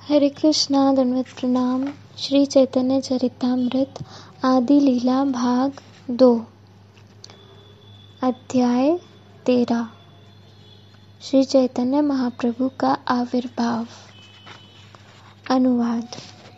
हरे कृष्णा दंडवत प्रणाम। श्री चैतन्य चरितामृत आदि लीला भाग 2 अध्याय 13 श्री चैतन्य महाप्रभु का आविर्भाव। अनुवाद।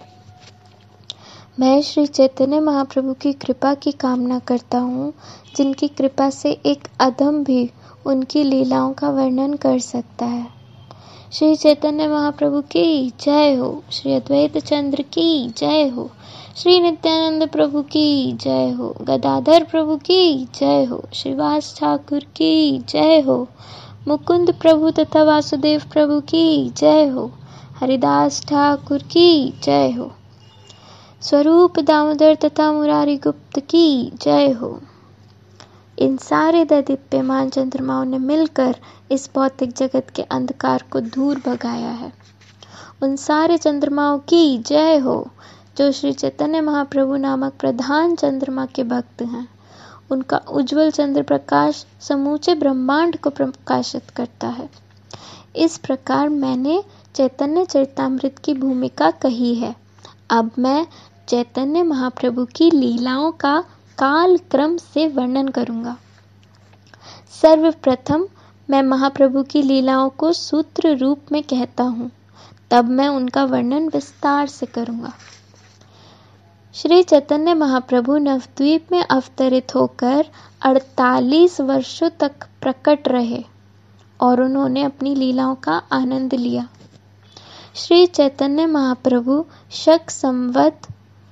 मैं श्री चैतन्य महाप्रभु की कृपा की कामना करता हूँ, जिनकी कृपा से एक अधम भी उनकी लीलाओं का वर्णन कर सकता है। श्री चैतन्य महाप्रभु की जय हो। श्री अद्वैत चंद्र की जय हो। श्री नित्यानंद प्रभु की जय हो। गदाधर प्रभु की जय हो। श्रीवास ठाकुर की जय हो। मुकुंद प्रभु तथा वासुदेव प्रभु की जय हो। हरिदास ठाकुर की जय हो। स्वरूप दामोदर तथा मुरारी गुप्त की जय हो। इन सारे दैदीप्यमान चंद्रमाओं ने मिलकर इस भौतिक जगत के अंधकार को दूर भगाया है। उन सारे चंद्रमाओं की जय हो जो श्री चैतन्य महाप्रभु नामक प्रधान चंद्रमा के भक्त हैं। उनका उज्जवल चंद्र प्रकाश समूचे ब्रह्मांड को प्रकाशित करता है। इस प्रकार मैंने चैतन्य चरितामृत की भूमिका कही है। अब मैं चैतन्य महाप्रभु की लीलाओं का काल क्रम से वर्णन करूंगा। सर्वप्रथम मैं महाप्रभु की लीलाओं को सूत्र रूप में कहता हूँ, तब मैं उनका वर्णन विस्तार से करूंगा। श्री चैतन्य महाप्रभु नवद्वीप में अवतरित होकर 48 वर्षों तक प्रकट रहे और उन्होंने अपनी लीलाओं का आनंद लिया। श्री चैतन्य महाप्रभु शक संवत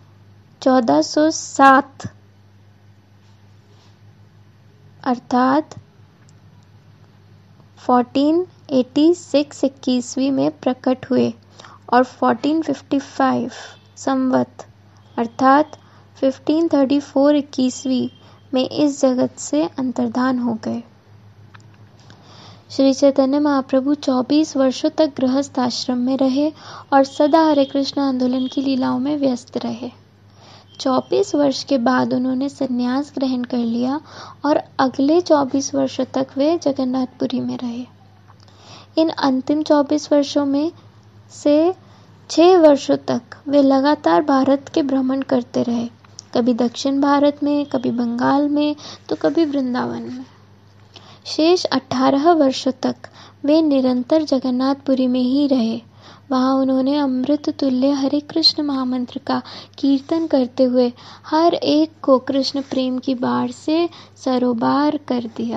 1407 अर्थात 1486 21वीं में प्रकट हुए और 1455 संवत अर्थात 1534 21वीं में इस जगत से अंतर्धान हो गए। श्री चैतन्य महाप्रभु 24 वर्षों तक गृहस्थ आश्रम में रहे और सदा हरे कृष्ण आंदोलन की लीलाओं में व्यस्त रहे। 24 वर्ष के बाद उन्होंने संन्यास ग्रहण कर लिया और अगले 24 वर्षों तक वे जगन्नाथपुरी में रहे। इन अंतिम 24 वर्षों में से 6 वर्षों तक वे लगातार भारत के भ्रमण करते रहे, कभी दक्षिण भारत में, कभी बंगाल में, तो कभी वृंदावन में। शेष 18 वर्षों तक वे निरंतर जगन्नाथपुरी में ही रहे। वहां उन्होंने अमृत तुल्य हरे कृष्ण महामंत्र का कीर्तन करते हुए हर एक को कृष्ण प्रेम की बाढ़ से सरोबार कर दिया।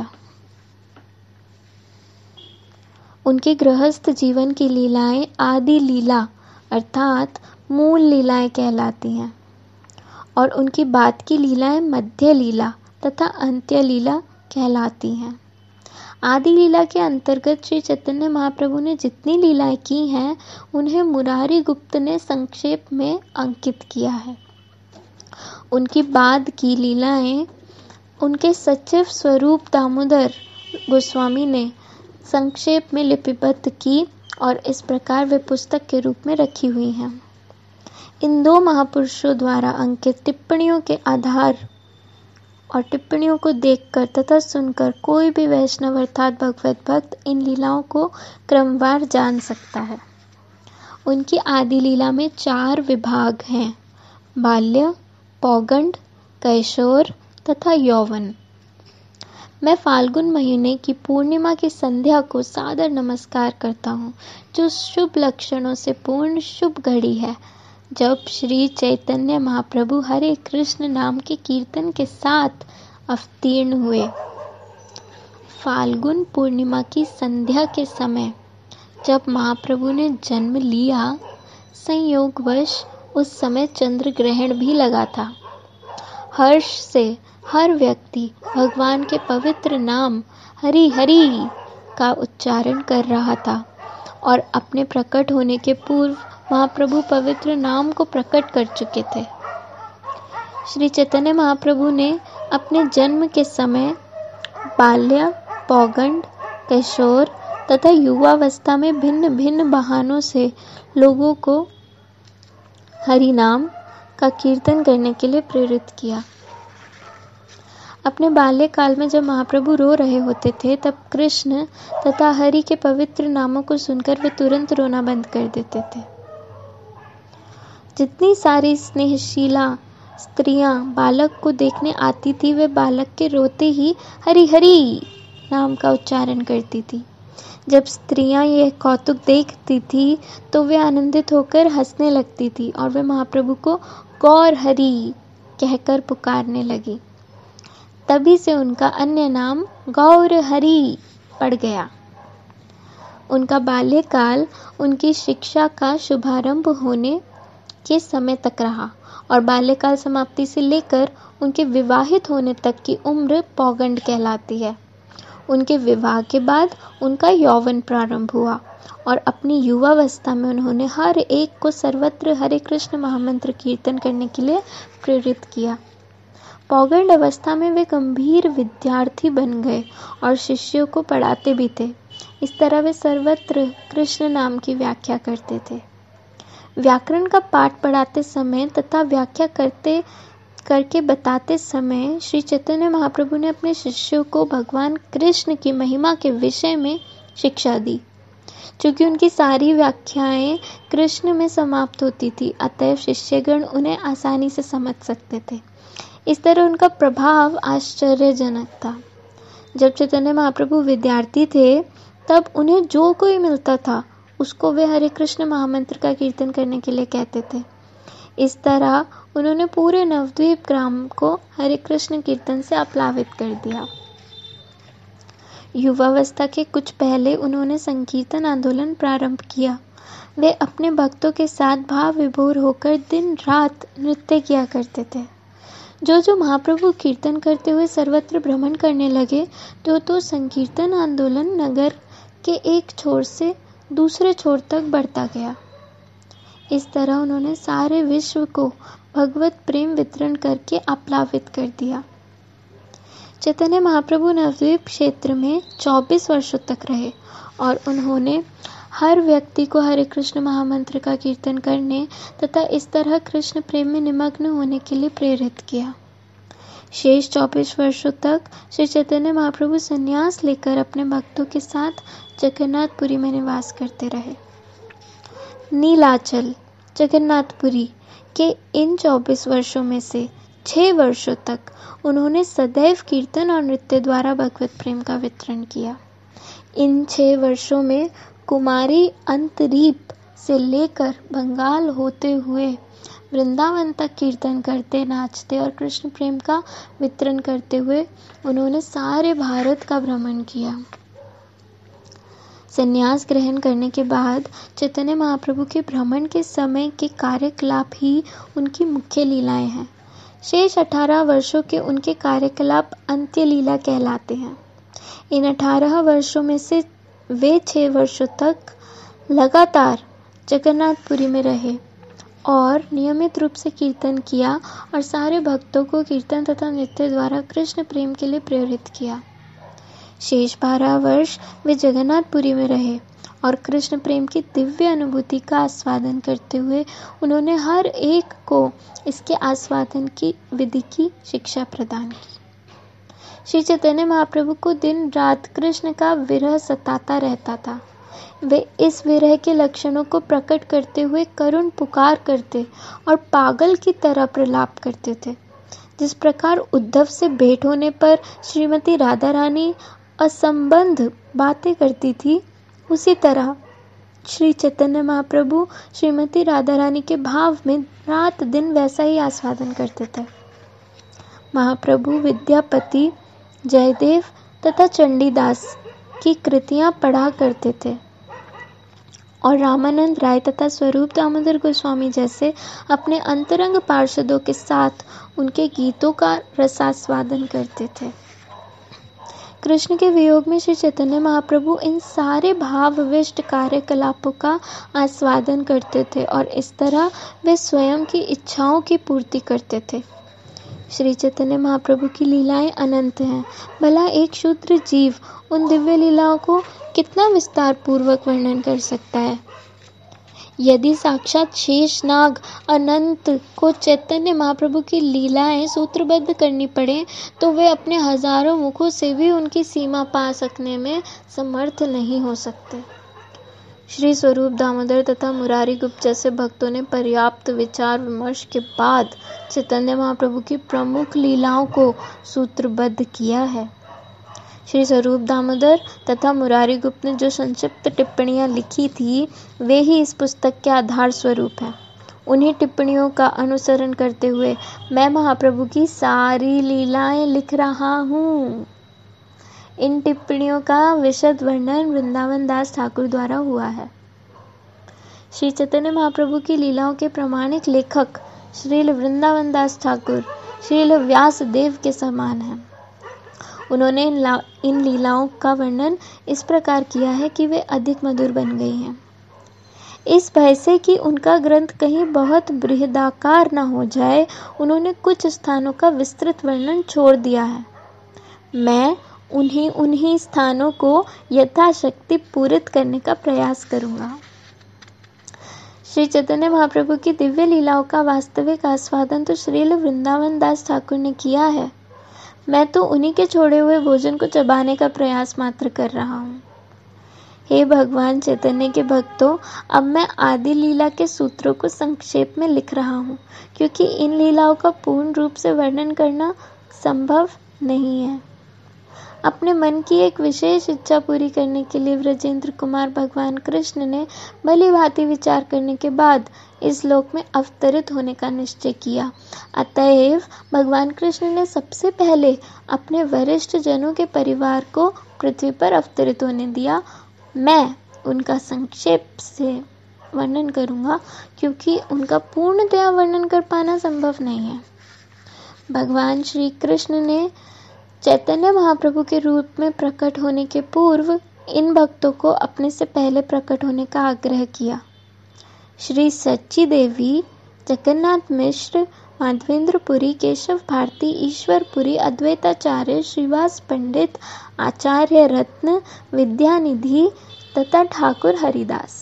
उनके गृहस्थ जीवन की लीलाएं आदि लीला अर्थात मूल लीलाएं कहलाती हैं और उनकी बाद की लीलाएं मध्य लीला तथा अंत्य लीला कहलाती हैं। आदि लीला के अंतर्गत श्री चैतन्य महाप्रभु ने जितनी लीलाएं की हैं, उन्हें मुरारी गुप्त ने संक्षेप में अंकित किया है। उनकी बाद की लीलाएं उनके सचिव स्वरूप दामोदर गोस्वामी ने संक्षेप में लिपिबद्ध की और इस प्रकार वे पुस्तक के रूप में रखी हुई हैं। इन दो महापुरुषों द्वारा अंकित टिप्पणियों के आधार और टिप्पणियों को देखकर तथा सुनकर कोई भी वैष्णव अर्थात भगवत भक्त इन लीलाओं को क्रमवार जान सकता है। उनकी आदि लीला में 4 विभाग हैं: बाल्य, पौगंड, कैशोर तथा यौवन। मैं फाल्गुन महीने की पूर्णिमा की संध्या को सादर नमस्कार करता हूँ, जो शुभ लक्षणों से पूर्ण शुभ घड़ी है, जब श्री चैतन्य महाप्रभु हरे कृष्ण नाम के कीर्तन के साथ अवतीर्ण हुए। फाल्गुन पूर्णिमा की संध्या के समय जब महाप्रभु ने जन्म लिया, संयोगवश उस समय चंद्र ग्रहण भी लगा था। हर्ष से हर व्यक्ति भगवान के पवित्र नाम हरि हरि का उच्चारण कर रहा था और अपने प्रकट होने के पूर्व महाप्रभु पवित्र नाम को प्रकट कर चुके थे। श्री चैतन्य महाप्रभु ने अपने जन्म के समय बाल्य, पौगंड, किशोर तथा युवावस्था में भिन्न भिन्न बहानों से लोगों को हरि नाम का कीर्तन करने के लिए प्रेरित किया। अपने बाल्यकाल में जब महाप्रभु रो रहे होते थे, तब कृष्ण तथा हरि के पवित्र नामों को सुनकर वे तुरंत रोना बंद कर देते थे। जितनी सारी स्नेहशीला स्त्रियां बालक को देखने आती थी, वे बालक के रोते ही हरि हरि नाम का उच्चारण करती थी। जब स्त्रियां यह कौतुक देखती थी तो वे आनंदित होकर हंसने लगती थी और वे महाप्रभु को गौर हरि कहकर पुकारने लगी। तभी से उनका अन्य नाम गौर हरि पड़ गया। उनका बाल्यकाल उनकी शिक्षा का शुभारंभ होने के समय तक रहा और बाल्यकाल समाप्ति से लेकर उनके विवाहित होने तक की उम्र पौगंड कहलाती है। उनके विवाह के बाद उनका यौवन प्रारंभ हुआ और अपनी युवावस्था में उन्होंने हर एक को सर्वत्र हरे कृष्ण महामंत्र कीर्तन करने के लिए प्रेरित किया। पौगंड अवस्था में वे गंभीर विद्यार्थी बन गए और शिष्यों को पढ़ाते भी थे। इस तरह वे सर्वत्र कृष्ण नाम की व्याख्या करते थे। व्याकरण का पाठ पढ़ाते समय तथा व्याख्या करके बताते समय श्री चैतन्य महाप्रभु ने अपने शिष्यों को भगवान कृष्ण की महिमा के विषय में शिक्षा दी। चूंकि उनकी सारी व्याख्याएं कृष्ण में समाप्त होती थी, अतएव शिष्यगण उन्हें आसानी से समझ सकते थे। इस तरह उनका प्रभाव आश्चर्यजनक था। जब चैतन्य महाप्रभु विद्यार्थी थे तब उन्हें जो कोई मिलता था उसको वे हरे कृष्ण महामंत्र का कीर्तन करने के लिए कहते थे। इस तरह उन्होंने पूरे नवद्वीप ग्राम को हरे कृष्ण कीर्तन से आप्लावित कर दिया। युवावस्था के कुछ पहले उन्होंने संकीर्तन आंदोलन प्रारंभ किया। वे अपने भक्तों के साथ भाव विभोर होकर दिन रात नृत्य किया करते थे। जो महाप्रभु कीर्तन करते हुए सर्वत्र भ्रमण करने लगे तो संकीर्तन आंदोलन नगर के एक छोर से दूसरे छोर तक बढ़ता गया। इस तरह उन्होंने सारे विश्व को भगवत प्रेम वितरण करके आप्लावित कर दिया। चैतन्य महाप्रभु नवद्वीप क्षेत्र में 24 वर्षों तक रहे और उन्होंने हर व्यक्ति को हरे कृष्ण महामंत्र का कीर्तन करने तथा इस तरह कृष्ण प्रेम में निमग्न होने के लिए प्रेरित किया। शेष 24 वर्षों तक श्री चैतन्य महाप्रभु संन्यास लेकर अपने भक्तों के साथ जगन्नाथपुरी में निवास करते रहे। नीलाचल जगन्नाथपुरी के इन 24 वर्षों में से 6 वर्षों तक उन्होंने सदैव कीर्तन और नृत्य द्वारा भगवत प्रेम का वितरण किया। इन 6 वर्षों में कुमारी अंतरीप से लेकर बंगाल होते हुए वृंदावन तक कीर्तन करते, नाचते और कृष्ण प्रेम का वितरण करते हुए उन्होंने सारे भारत का भ्रमण किया। संन्यास ग्रहण करने के बाद चैतन्य महाप्रभु के भ्रमण के समय के कार्यकलाप ही उनकी मुख्य लीलाएं हैं। शेष 18 वर्षों के उनके कार्यकलाप अंत्य लीला कहलाते हैं। इन 18 वर्षों में से वे 6 वर्षों तक लगातार जगन्नाथपुरी में रहे और नियमित रूप से कीर्तन किया और सारे भक्तों को कीर्तन तथा नृत्य द्वारा कृष्ण प्रेम के लिए प्रेरित किया। शेष 12 वर्ष वे जगन्नाथपुरी में रहे और कृष्ण प्रेम की दिव्य अनुभूति का आस्वादन करते हुए उन्होंने हर एक को इसके आस्वादन की विधि की शिक्षा प्रदान की। श्री चैतन्य महाप्रभु को दिन रात कृष्ण का विरह सताता रहता था। वे इस विरह के लक्षणों को प्रकट करते हुए करुण पुकार करते और पागल की तरह प्रलाप करते थे। जिस प्रकार उद्धव से भेंट होने पर श्रीमती राधा रानी असंबद्ध बातें करती थी, उसी तरह श्री चैतन्य महाप्रभु श्रीमती राधा रानी के भाव में रात दिन वैसा ही आस्वादन करते थे। महाप्रभु विद्यापति, जयदेव तथा चंडीदास की कृतियां पढ़ा करते थे और रामानंद राय तथा स्वरूप दामोदर गोस्वामी जैसे अपने अंतरंग पार्षदों के साथ उनके गीतों का रसास्वादन करते थे। कृष्ण के वियोग में श्री चैतन्य महाप्रभु इन सारे भावविष्ट कार्यकलापों का आस्वादन करते थे और इस तरह वे स्वयं की इच्छाओं की पूर्ति करते थे। श्री चैतन्य महाप्रभु की लीलाएं अनंत हैं। भला एक शूद्र जीव उन दिव्य लीलाओं को कितना विस्तार पूर्वक वर्णन कर सकता है। यदि साक्षात शेषनाग अनंत को चैतन्य महाप्रभु की लीलाएं सूत्रबद्ध करनी पड़े तो वे अपने हजारों मुखों से भी उनकी सीमा पा सकने में समर्थ नहीं हो सकते। श्री स्वरूप दामोदर तथा मुरारी गुप्त जैसे भक्तों ने पर्याप्त विचार विमर्श के बाद चैतन्य महाप्रभु की प्रमुख लीलाओं को सूत्रबद्ध किया है। श्री स्वरूप दामोदर तथा मुरारी गुप्त ने जो संक्षिप्त टिप्पणियां लिखी थी वे ही इस पुस्तक के आधार स्वरूप हैं। उन्हीं टिप्पणियों का अनुसरण करते हुए मैं महाप्रभु की सारी लीलाएं लिख रहा हूँ। इन टिप्पणियों का विशद वर्णन वृंदावन दास ठाकुर द्वारा हुआ है। श्री चैतन्य महाप्रभु की लीलाओं के प्रामाणिक लेखक श्रील वृंदावन दास ठाकुर श्रील व्यासदेव के समान हैं। उन्होंने इन लीलाओं का वर्णन इस प्रकार किया है कि वे अधिक मधुर बन गई हैं। इस भय से कि उनका ग्रंथ कहीं बहुत बृहदाकार न हो जाए, उन्होंने कुछ स्थानों का विस्तृत वर्णन छोड़ दिया है। मैं उन्हीं स्थानों को यथाशक्ति पूरित करने का प्रयास करूंगा। श्री चैतन्य महाप्रभु की दिव्य लीलाओं का वास्तविक आस्वादन तो श्रील वृंदावन दास ठाकुर ने किया है। मैं तो उन्हीं के छोड़े हुए भोजन को चबाने का प्रयास मात्र कर रहा हूँ। हे भगवान चैतन्य के भक्तों, अब मैं आदि लीला के सूत्रों को संक्षेप में लिख रहा हूँ, क्योंकि इन लीलाओं का पूर्ण रूप से वर्णन करना संभव नहीं है। अपने मन की एक विशेष इच्छा पूरी करने के लिए व्रजेंद्र कुमार भगवान कृष्ण ने भली भांति विचार करने के बाद इस लोक में अवतरित होने का निश्चय किया। अतएव भगवान कृष्ण ने सबसे पहले अपने वरिष्ठ जनों के परिवार को पृथ्वी पर अवतरित होने दिया। मैं उनका संक्षेप से वर्णन करूंगा, क्योंकि उनका पूर्णतया वर्णन कर पाना संभव नहीं है। भगवान श्री कृष्ण ने चैतन्य महाप्रभु के रूप में प्रकट होने के पूर्व इन भक्तों को अपने से पहले प्रकट होने का आग्रह किया। श्री सच्ची देवी, जगन्नाथ मिश्र, माधवेंद्रपुरी, केशव भारती, ईश्वरपुरी, अद्वैताचार्य, श्रीवास पंडित, आचार्य रत्न, विद्यानिधि तथा ठाकुर हरिदास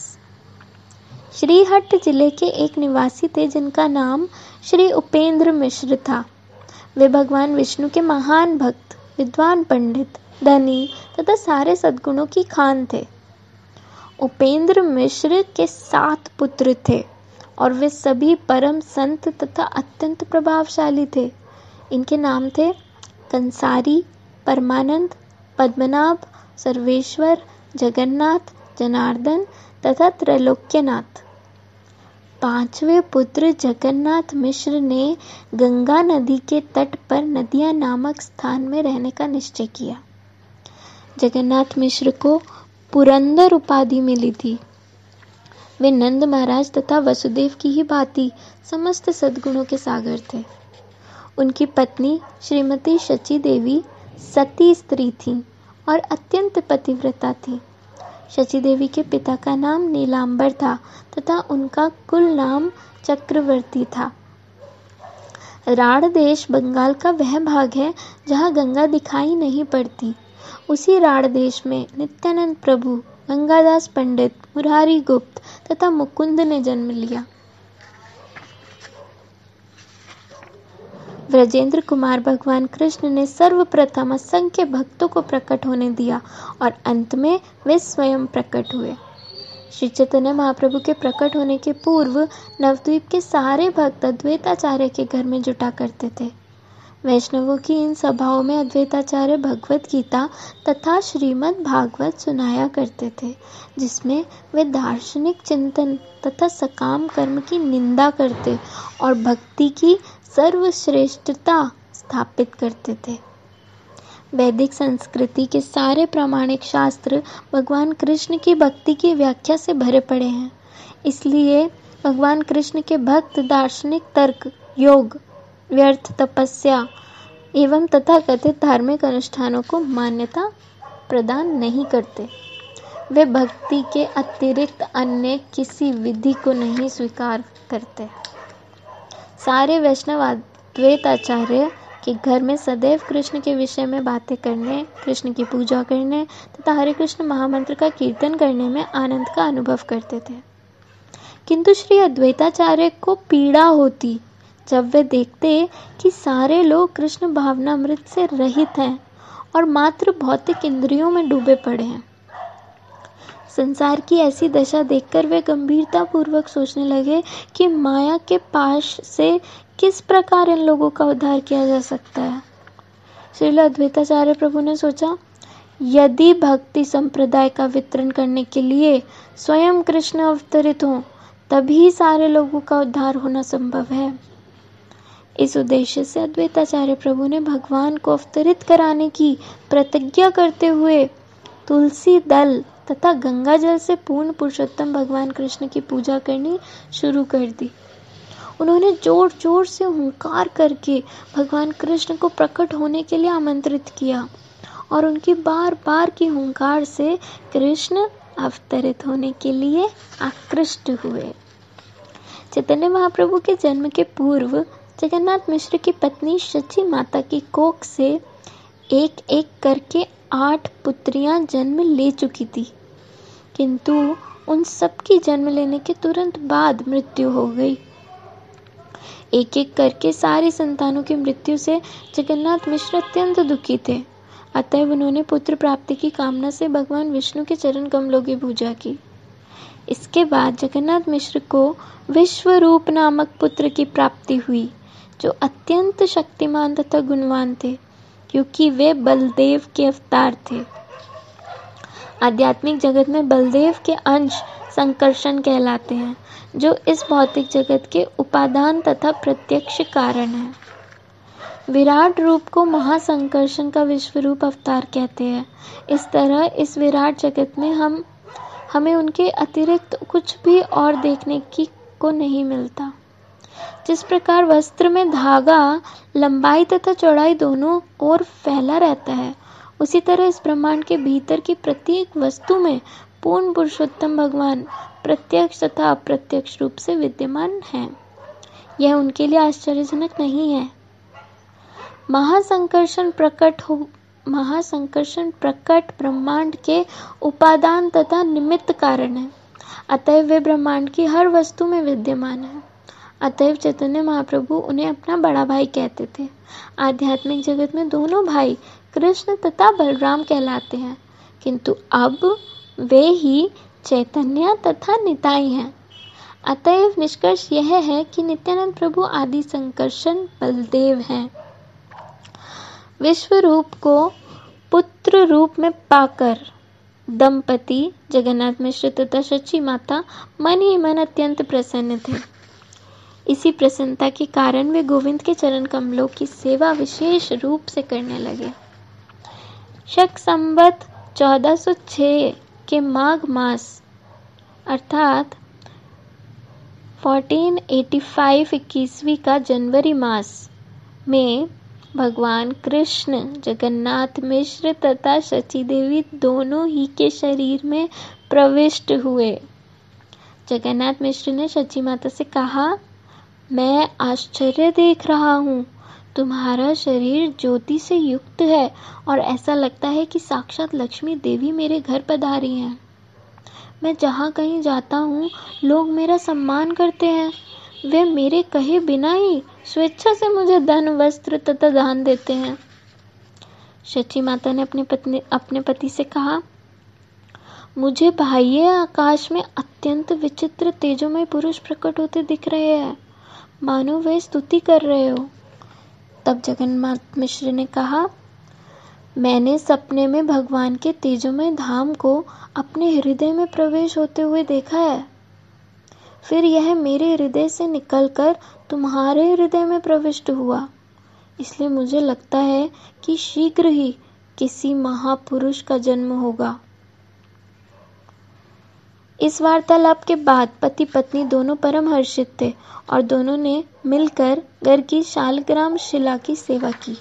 श्रीहट्ट जिले के एक निवासी थे जिनका नाम श्री उपेंद्र मिश्र था। वे भगवान विष्णु के महान भक्त, विद्वान पंडित, धनी तथा सारे सद्गुणों की खान थे। उपेंद्र मिश्र के 7 पुत्र थे और वे सभी परम संत तथा अत्यंत प्रभावशाली थे। इनके नाम थे कंसारी, परमानंद, पद्मनाभ, सर्वेश्वर, जगन्नाथ, जनार्दन तथा त्रैलोक्यनाथ। 5वें पुत्र जगन्नाथ मिश्र ने गंगा नदी के तट पर नदिया नामक स्थान में रहने का निश्चय किया। जगन्नाथ मिश्र को पुरंदर उपाधि मिली थी। वे नंद महाराज तथा वसुदेव की ही भांति समस्त सद्गुणों के सागर थे। उनकी पत्नी श्रीमती शची देवी सती स्त्री थी और अत्यंत पतिव्रता थी। शची देवी के पिता का नाम नीलांबर था तथा उनका कुल नाम चक्रवर्ती था। राढ़ देश बंगाल का वह भाग है जहाँ गंगा दिखाई नहीं पड़ती। उसी राढ़ देश में नित्यानंद प्रभु, गंगादास पंडित, मुरारी गुप्त तथा मुकुंद ने जन्म लिया। व्रजेंद्र कुमार भगवान कृष्ण ने सर्वप्रथम असंख्य भक्तों को प्रकट होने दिया और अंत में वे स्वयं प्रकट हुए। श्री चैतन्य महाप्रभु के प्रकट होने के पूर्व नवद्वीप के सारे भक्त अद्वैताचार्य के घर में जुटा करते थे। वैष्णवों की इन सभाओं में अद्वैताचार्य भगवत गीता तथा श्रीमद् भागवत सुनाया करते थे, जिसमें वे दार्शनिक चिंतन तथा सकाम कर्म की निंदा करते और भक्ति की सर्वश्रेष्ठता स्थापित करते थे। वैदिक संस्कृति के सारे प्रामाणिक शास्त्र भगवान कृष्ण की भक्ति की व्याख्या से भरे पड़े हैं। इसलिए भगवान कृष्ण के भक्त दार्शनिक तर्क, योग, व्यर्थ तपस्या एवं तथाकथित धार्मिक अनुष्ठानों को मान्यता प्रदान नहीं करते। वे भक्ति के अतिरिक्त अन्य किसी विधि को नहीं स्वीकार करते। सारे वैष्णव अद्वैताचार्य के घर में सदैव कृष्ण के विषय में बातें करने, कृष्ण की पूजा करने तथा हरे कृष्ण महामंत्र का कीर्तन करने में आनंद का अनुभव करते थे। किंतु श्री अद्वैताचार्य को पीड़ा होती जब वे देखते कि सारे लोग कृष्ण भावनामृत से रहित हैं और मात्र भौतिक इंद्रियों में डूबे पड़े हैं। संसार की ऐसी दशा देखकर वे गंभीरता पूर्वक सोचने लगे कि माया के पाश से किस प्रकार इन लोगों का उद्धार किया जा सकता है। श्रील अद्वैताचार्य प्रभु ने सोचा, यदि भक्ति संप्रदाय का वितरण करने के लिए स्वयं कृष्ण अवतरित हों, तभी सारे लोगों का उद्धार होना संभव है। इस उद्देश्य से अद्वैताचार्य प्रभु ने भगवान को अवतरित कराने की प्रतिज्ञा करते हुए तुलसी दल तथा गंगा जल से पूर्ण पुरुषोत्तम भगवान कृष्ण की पूजा करनी शुरू कर दी। उन्होंने जोर जोर से हुंकार करके भगवान कृष्ण को प्रकट होने के लिए आमंत्रित किया और उनकी बार बार की हुंकार से कृष्ण अवतरित होने के लिए आकृष्ट हुए। चैतन्य महाप्रभु के जन्म के पूर्व जगन्नाथ मिश्र की पत्नी शची माता की कोख से एक एक करके 8 पुत्रियां जन्म ले चुकी थी, किंतु उन सबकी जन्म लेने के तुरंत बाद मृत्यु हो गई। एक एक करके सारी संतानों की मृत्यु से जगन्नाथ मिश्र अत्यंत दुखी थे। अतएव उन्होंने पुत्र प्राप्ति की कामना से भगवान विष्णु के चरण कमलों की पूजा की। इसके बाद जगन्नाथ मिश्र को विश्वरूप नामक पुत्र की प्राप्ति हुई, जो अत्यंत शक्तिमान तथा गुणवान थे, क्योंकि वे बलदेव के अवतार थे। आध्यात्मिक जगत में बलदेव के अंश संकर्षण कहलाते हैं, जो इस भौतिक जगत के उपादान तथा प्रत्यक्ष कारण है। विराट रूप को महासंकर्षण का विश्वरूप अवतार कहते हैं। इस तरह इस विराट जगत में हमें उनके अतिरिक्त कुछ भी और देखने को नहीं मिलता। जिस प्रकार वस्त्र में धागा लंबाई तथा चौड़ाई दोनों ओर फैला रहता है, उसी तरह इस ब्रह्मांड के भीतर की प्रत्येक वस्तु में पूर्ण पुरुषोत्तम भगवान प्रत्यक्ष तथा अप्रत्यक्ष रूप से विद्यमान हैं। यह उनके लिए आश्चर्यजनक नहीं है। महासंकर्षण प्रकट ब्रह्मांड के उपादान तथा निमित्त कारण है। अतएव वे ब्रह्मांड की हर वस्तु में विद्यमान है। अतएव चैतन्य महाप्रभु उन्हें अपना बड़ा भाई कहते थे। आध्यात्मिक जगत में दोनों भाई कृष्ण तथा बलराम कहलाते हैं, किंतु अब वे ही चैतन्य तथा निताई हैं। अतएव निष्कर्ष यह है कि नित्यानंद प्रभु आदि संकर्षण बलदेव हैं। विश्व रूप को पुत्र रूप में पाकर दंपति जगन्नाथ मिश्र तथा शची माता मन ही मन अत्यंत प्रसन्न थे। इसी प्रसन्नता के कारण वे गोविंद के चरण कमलों की सेवा विशेष रूप से करने लगे। शक संवत 1406 के माघ मास अर्थात 1485 21वीं का जनवरी मास में भगवान कृष्ण जगन्नाथ मिश्र तथा शची देवी दोनों ही के शरीर में प्रविष्ट हुए। जगन्नाथ मिश्र ने शची माता से कहा, मैं आश्चर्य देख रहा हूँ, तुम्हारा शरीर ज्योति से युक्त है और ऐसा लगता है कि साक्षात लक्ष्मी देवी मेरे घर पधारी हैं। मैं जहाँ कहीं जाता हूँ लोग मेरा सम्मान करते हैं। वे मेरे कहे बिना ही स्वेच्छा से मुझे धन वस्त्र तथा दान देते हैं। शची माता ने अपने पति से कहा, मुझे बाह्य आकाश में अत्यंत विचित्र तेजोमय पुरुष प्रकट होते दिख रहे हैं, मानो वे स्तुति कर रहे हो। तब जगन्नाथ मिश्र ने कहा, मैंने सपने में भगवान के तेजोमय धाम को अपने हृदय में प्रवेश होते हुए देखा है। फिर यह मेरे हृदय से निकलकर तुम्हारे हृदय में प्रविष्ट हुआ। इसलिए मुझे लगता है कि शीघ्र ही किसी महापुरुष का जन्म होगा। इस वार्तालाप के बाद पति पत्नी दोनों परम हर्षित थे और दोनों ने मिलकर घर की शालग्राम शिला की सेवा की।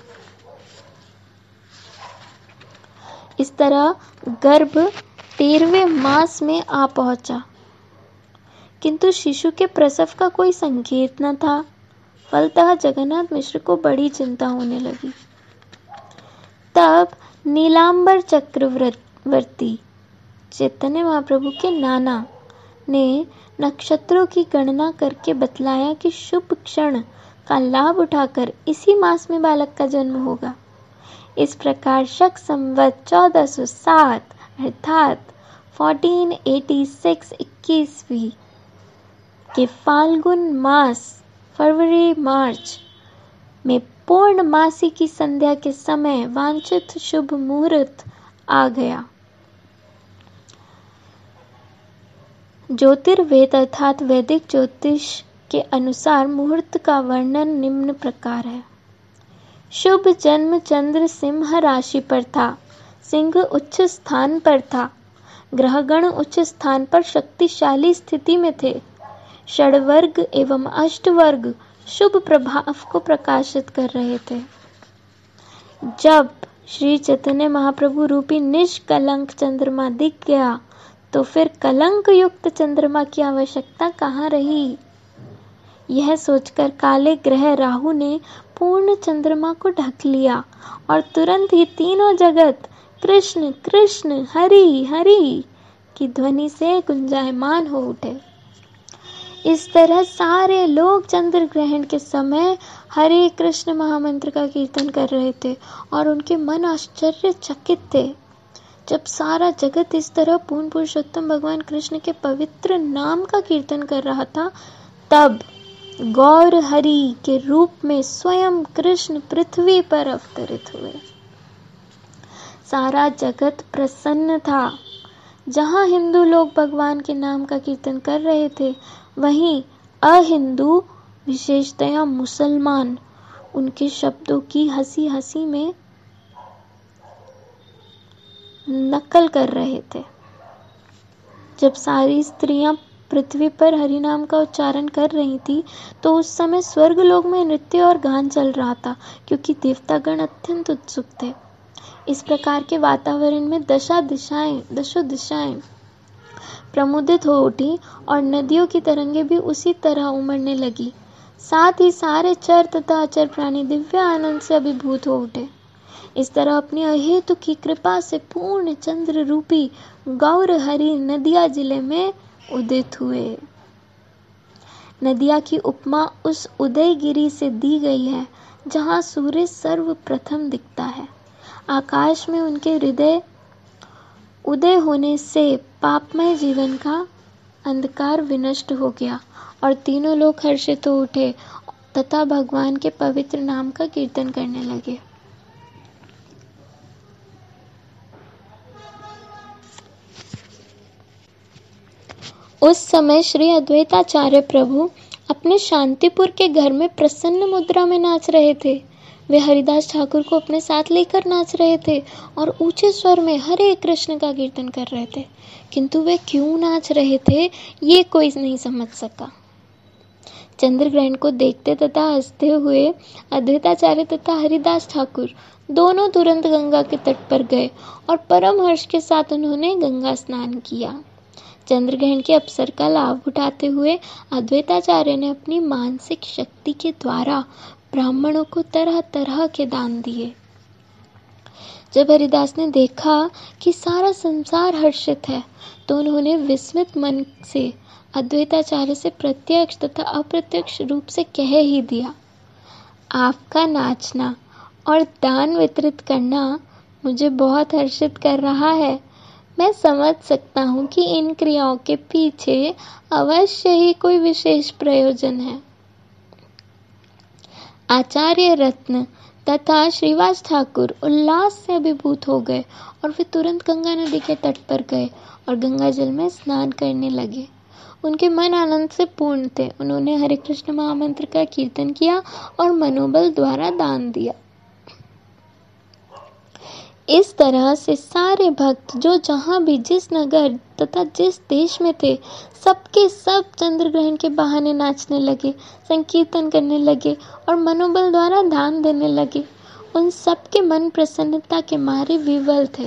इस तरह गर्भ 13वें मास में आ पहुंचा, किंतु शिशु के प्रसव का कोई संकेत न था। फलतः जगन्नाथ मिश्र को बड़ी चिंता होने लगी। तब नीलांबर चक्रवर्ती चैतन्य महाप्रभु के नाना ने नक्षत्रों की गणना करके बतलाया कि शुभ क्षण का लाभ उठाकर इसी मास में बालक का जन्म होगा। इस प्रकार शक संवत 1407 अर्थात 1486 21वीं के फाल्गुन मास फरवरी मार्च में पूर्णमासी की संध्या के समय वांछित शुभ मुहूर्त आ गया। ज्योतिर्वेद अर्थात वैदिक ज्योतिष के अनुसार मुहूर्त का वर्णन निम्न प्रकार है। शुभ जन्म चंद्र सिंह राशि पर था। सिंह उच्च स्थान पर था। ग्रहगण उच्च स्थान पर शक्तिशाली स्थिति में थे। षडवर्ग एवं अष्टवर्ग शुभ प्रभाव को प्रकाशित कर रहे थे। जब श्री चैतन्य महाप्रभु रूपी निष्कलंक चंद्रमा दिख गया तो फिर कलंक युक्त चंद्रमा की आवश्यकता कहाँ रही। यह सोचकर काले ग्रह राहु ने पूर्ण चंद्रमा को ढक लिया और तुरंत ही तीनों जगत कृष्ण कृष्ण हरि हरि की ध्वनि से गुंजायमान हो उठे। इस तरह सारे लोग चंद्र ग्रहण के समय हरे कृष्ण महामंत्र का कीर्तन कर रहे थे और उनके मन आश्चर्यचकित थे। जब सारा जगत इस तरह पूर्ण पुरुषोत्तम भगवान कृष्ण के पवित्र नाम का कीर्तन कर रहा था, तब गौर हरि के रूप में स्वयं कृष्ण पृथ्वी पर अवतरित हुए। सारा जगत प्रसन्न था। जहाँ हिंदू लोग भगवान के नाम का कीर्तन कर रहे थे, वहीं अहिंदू विशेषतया मुसलमान उनके शब्दों की हंसी हंसी में नकल कर रहे थे। जब सारी स्त्रियां पृथ्वी पर हरि नाम का उच्चारण कर रही थी तो उस समय स्वर्ग लोक में नृत्य और गान चल रहा था, क्योंकि देवतागण अत्यंत उत्सुक थे। इस प्रकार के वातावरण में दशों दिशाएं प्रमुदित हो उठी और नदियों की तरंगे भी उसी तरह उमड़ने लगी। साथ ही सारे चर तथा अचर प्राणी दिव्य आनंद से अभिभूत हो उठे। इस तरह अपनी अहेतु की कृपा से पूर्ण चंद्र रूपी गौर हरि नदिया जिले में उदित हुए। नदिया की उपमा उस उदयगिरी से दी गई है जहाँ सूर्य सर्वप्रथम दिखता है। आकाश में उनके हृदय उदय होने से पापमय जीवन का अंधकार विनष्ट हो गया और तीनों लोग हर्षित हो उठे तथा भगवान के पवित्र नाम का कीर्तन करने लगे। उस समय श्री अद्वैताचार्य प्रभु अपने शांतिपुर के घर में प्रसन्न मुद्रा में नाच रहे थे। वे हरिदास ठाकुर को अपने साथ लेकर नाच रहे थे और ऊंचे स्वर में हरे कृष्ण का कीर्तन कर रहे थे, किंतु वे क्यों नाच रहे थे ये कोई नहीं समझ सका। चंद्र ग्रहण को देखते तथा हंसते हुए अद्वैताचार्य तथा हरिदास ठाकुर दोनों तुरंत गंगा के तट पर गए और परम हर्ष के साथ उन्होंने गंगा स्नान किया। चंद्र ग्रहण के अवसर का लाभ उठाते हुए अद्वैताचार्य ने अपनी मानसिक शक्ति के द्वारा ब्राह्मणों को तरह तरह के दान दिए। जब हरिदास ने देखा कि सारा संसार हर्षित है तो उन्होंने विस्मित मन से अद्वैताचार्य से प्रत्यक्ष तथा अप्रत्यक्ष रूप से कह ही दिया, आपका नाचना और दान वितरित करना मुझे बहुत हर्षित कर रहा है। मैं समझ सकता हूँ कि इन क्रियाओं के पीछे अवश्य ही कोई विशेष प्रयोजन है। आचार्य रत्न तथा श्रीवास ठाकुर उल्लास से अभिभूत हो गए और वे तुरंत गंगा नदी के तट पर गए और गंगा जल में स्नान करने लगे। उनके मन आनंद से पूर्ण थे। उन्होंने हरे कृष्ण महामंत्र का कीर्तन किया और मनोबल द्वारा दान दिया। इस तरह से सारे भक्त जो जहाँ भी जिस नगर तथा जिस देश में थे, सबके सब चंद्र ग्रहण के बहाने नाचने लगे, संकीर्तन करने लगे और मनोबल द्वारा दान देने लगे। उन सबके मन प्रसन्नता के मारे विवल थे।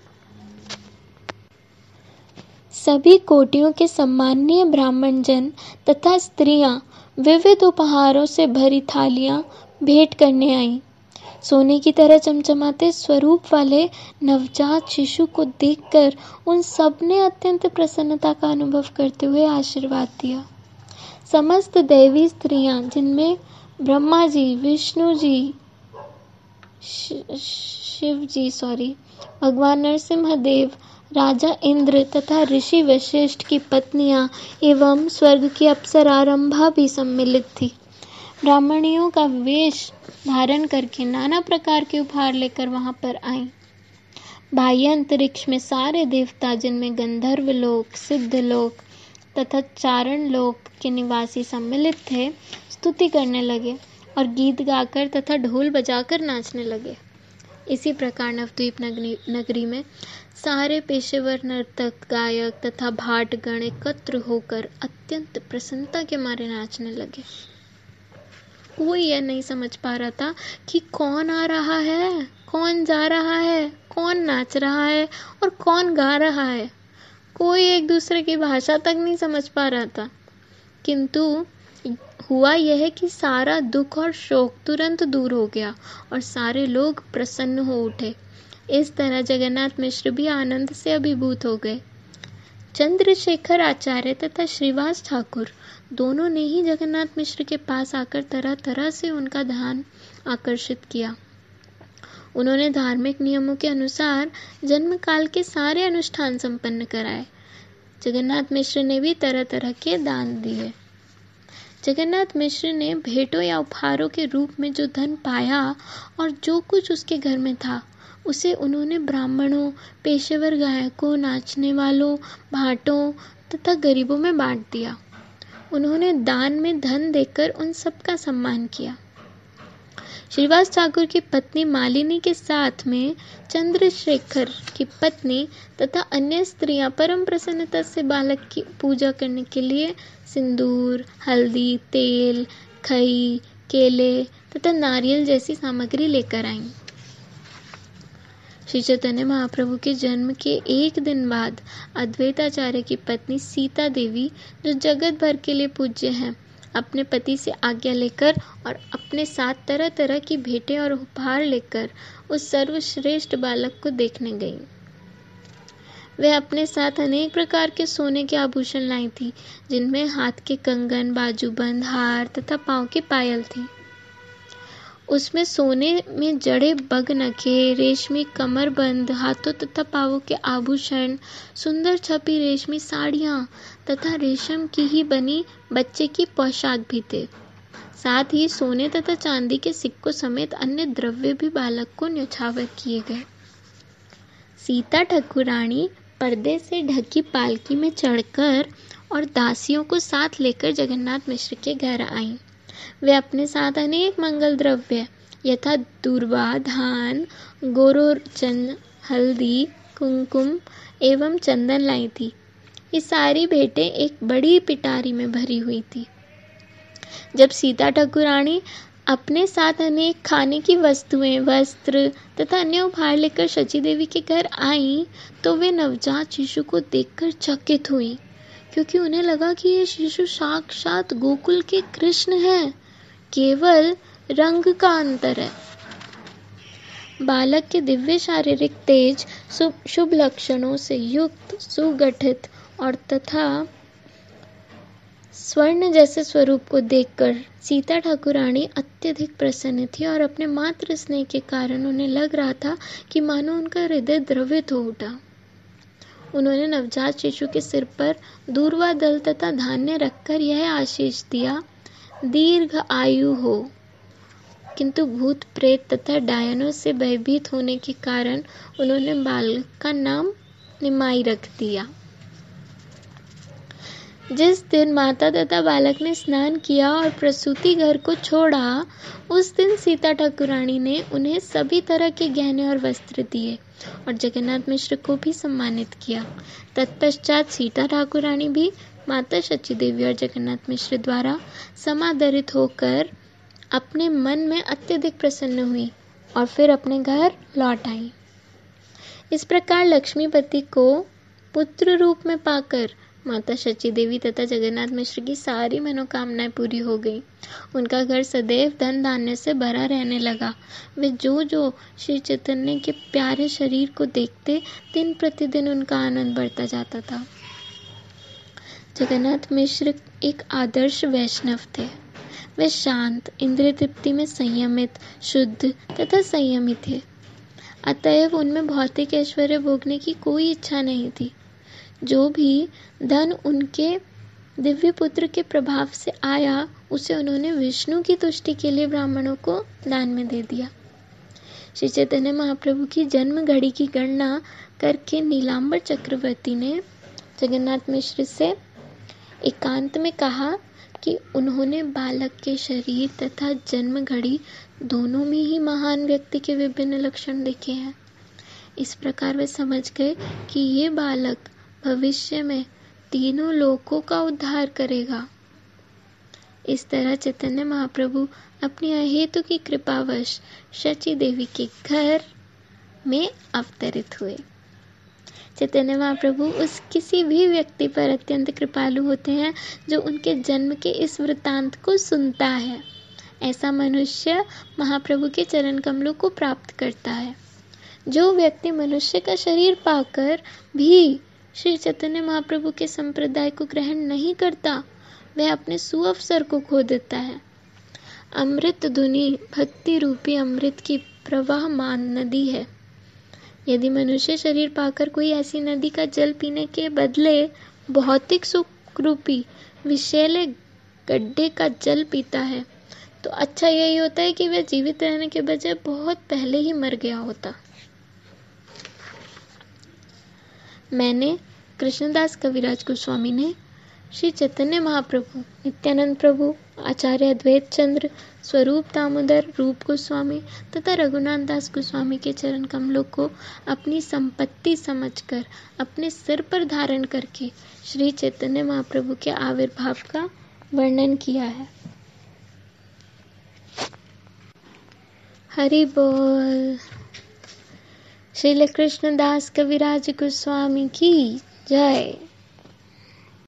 सभी कोटियों के सम्माननीय ब्राह्मण जन तथा स्त्रियां विविध उपहारों से भरी थालियां भेंट करने आईं। सोने की तरह चमचमाते स्वरूप वाले नवजात शिशु को देखकर उन सब ने अत्यंत प्रसन्नता का अनुभव करते हुए आशीर्वाद दिया। समस्त दैवी स्त्रियां, जिनमें ब्रह्मा जी, विष्णु जी, शिव जी, भगवान नरसिम्हा देव, राजा इंद्र तथा ऋषि वशिष्ठ की पत्नियां एवं स्वर्ग की अप्सरा रंभा भी सम्मिलित थी। ब्राह्मणियों का वेश धारण करके नाना प्रकार के उपहार लेकर वहां पर आईं। बाह्य अंतरिक्ष में सारे देवता, जिनमें गंधर्व लोक, सिद्ध लोक तथा चारण लोक के निवासी सम्मिलित थे, स्तुति करने लगे और गीत गाकर तथा ढोल बजाकर नाचने लगे। इसी प्रकार नवद्वीप नगरी में सारे पेशेवर नर्तक, गायक तथा भाटगण एकत्र होकर अत्यंत प्रसन्नता के मारे नाचने लगे। कोई यह नहीं समझ पा रहा था कि कौन आ रहा है, कौन जा रहा है, कौन नाच रहा है और कौन गा रहा है। कोई एक दूसरे की भाषा तक नहीं समझ पा रहा था। किंतु हुआ यह कि सारा दुख और शोक तुरंत दूर हो गया और सारे लोग प्रसन्न हो उठे। इस तरह जगन्नाथ मिश्र भी आनंद से अभिभूत हो गए। चंद्रशेखर आचार्य तथा श्रीवास ठाकुर दोनों ने ही जगन्नाथ मिश्र के पास आकर तरह तरह से उनका ध्यान आकर्षित किया। उन्होंने धार्मिक नियमों के अनुसार जन्म काल के सारे अनुष्ठान संपन्न कराए। जगन्नाथ मिश्र ने भी तरह तरह के दान दिए। जगन्नाथ मिश्र ने भेंटों या उपहारों के रूप में जो धन पाया और जो कुछ उसके घर में था, उसे उन्होंने ब्राह्मणों, पेशेवर गायकों, नाचने वालों, भाटों तथा गरीबों में बांट दिया। उन्होंने दान में धन देकर उन सबका सम्मान किया। श्रीवास ठाकुर की पत्नी मालिनी के साथ में चंद्रशेखर की पत्नी तथा अन्य स्त्रियां परम प्रसन्नता से बालक की पूजा करने के लिए सिंदूर, हल्दी, तेल, खई, केले तथा नारियल जैसी सामग्री लेकर आईं। श्री चैतन्य महाप्रभु के जन्म के एक दिन बाद अद्वैताचार्य की पत्नी सीता देवी, जो जगत भर के लिए पूज्य हैं, अपने पति से आज्ञा लेकर और अपने साथ तरह तरह की भेंटें और उपहार लेकर उस सर्वश्रेष्ठ बालक को देखने गईं। वे अपने साथ अनेक प्रकार के सोने के आभूषण लाई थी, जिनमें हाथ के कंगन, बाजूबंद, हार तथा पांव के पायल थी। उसमें सोने में जड़े बगनखे, रेशमी कमरबंद, हाथों तथा पांवों के आभूषण, सुंदर छपी रेशमी साड़ियां तथा रेशम की ही बनी बच्चे की पोशाक भी थे। साथ ही सोने तथा चांदी के सिक्कों समेत अन्य द्रव्य भी बालक को न्यौछावर किए गए। सीता ठाकुरानी पर्दे से ढकी पालकी में चढ़कर और दासियों को साथ लेकर जगन्नाथ मिश्र के घर आईं। वे अपने साथ अनेक मंगल द्रव्य यथा दूर्वा, धान, गोरोचन, हल्दी, कुमकुम एवं चंदन लाई थी। ये सारी भेंटें एक बड़ी पिटारी में भरी हुई थी। जब सीता ठाकुरानी अपने साथ अनेक खाने की वस्तुएं, वस्त्र तथा अन्य उपहार लेकर शची देवी के घर आईं, तो वे नवजात शिशु को देखकर चकित हुई, क्योंकि उन्हें लगा कि ये शिशु साक्षात गोकुल के कृष्ण हैं, केवल रंग का अंतर है। बालक के दिव्य शारीरिक तेज, शुभ लक्षणों से युक्त, सुगठित और तथा स्वर्ण जैसे स्वरूप को देखकर सीता ठाकुरानी अत्यधिक प्रसन्न थी और अपने मातृ स्नेह के कारण उन्हें लग रहा था कि मानो उनका हृदय द्रवित हो उठा। उन्होंने नवजात शिशु के सिर पर दूर्वा दल तथा धान्य रखकर यह आशीष दिया, दीर्घ आयु हो। किंतु भूत प्रेत तथा डायनों से भयभीत होने के कारण उन्होंने बालक का नाम निमाई रख दिया। जिस दिन माता तथा बालक ने स्नान किया और प्रसूति घर को छोड़ा, उस दिन सीता ठाकुरानी ने उन्हें सभी तरह के गहने और वस्त्र दिए और जगन्नाथ मिश्र को भी सम्मानित किया। तत्पश्चात सीता ठाकुरानी भी माता शची देवी और जगन्नाथ मिश्र द्वारा समादरित होकर अपने मन में अत्यधिक प्रसन्न हुई और फिर अपने घर लौट आई। इस प्रकार लक्ष्मीपति को पुत्र रूप में पाकर माता शची देवी तथा जगन्नाथ मिश्र की सारी मनोकामनाएं पूरी हो गई। उनका घर सदैव धन धान्य से भरा रहने लगा। वे जो श्री चैतन्य के प्यारे शरीर को देखते, दिन प्रतिदिन उनका आनंद बढ़ता जाता था। जगन्नाथ मिश्र एक आदर्श वैष्णव थे। वे शांत, इंद्रिय तृप्ति में संयमित, शुद्ध तथा संयमी थे। अतएव उनमें भौतिक ऐश्वर्य भोगने की कोई इच्छा नहीं थी। जो भी धन उनके दिव्य पुत्र के प्रभाव से आया, उसे उन्होंने विष्णु की तुष्टि के लिए ब्राह्मणों को दान में दे दिया। श्री चैतन्य महाप्रभु की जन्म घड़ी की गणना करके नीलांबर चक्रवर्ती ने जगन्नाथ मिश्र से एकांत में कहा कि उन्होंने बालक के शरीर तथा जन्म घड़ी दोनों में ही महान व्यक्ति के विभिन्न लक्षण देखे हैं। इस प्रकार वे समझ गए कि ये बालक भविष्य में तीनों लोकों का उद्धार करेगा। इस तरह चैतन्य महाप्रभु अपनी अहेतु की कृपावश शची देवी के घर में अवतरित हुए। चैतन्य महाप्रभु उस किसी भी व्यक्ति पर अत्यंत कृपालु होते हैं जो उनके जन्म के इस वृत्तांत को सुनता है। ऐसा मनुष्य महाप्रभु के चरण कमलों को प्राप्त करता है। जो व्यक्ति मनुष्य का शरीर पाकर भी श्री चैतन्य महाप्रभु के संप्रदाय को ग्रहण नहीं करता, वह अपने सुअवसर को खो देता है। अमृत धुनी भक्ति रूपी अमृत की प्रवाहमान नदी है। यदि मनुष्य शरीर पाकर कोई ऐसी नदी का जल पीने के बदले भौतिक सुख रूपी विषैले गड्ढे का जल पीता है, तो अच्छा यही होता है कि वह जीवित रहने के बजाय बहुत पहले ही मर गया होता। मैंने कृष्णदास कविराज गोस्वामी ने श्री चैतन्य महाप्रभु, नित्यानंद प्रभु, आचार्य अद्वैत चंद्र, स्वरूप दामोदर, रूप गोस्वामी तथा रघुनाथ दास गोस्वामी के चरण कमलों को अपनी संपत्ति समझकर अपने सिर पर धारण करके श्री चैतन्य महाप्रभु के आविर्भाव का वर्णन किया है। हरि बोल। श्रील कृष्णदास कविराज गोस्वामी की जय।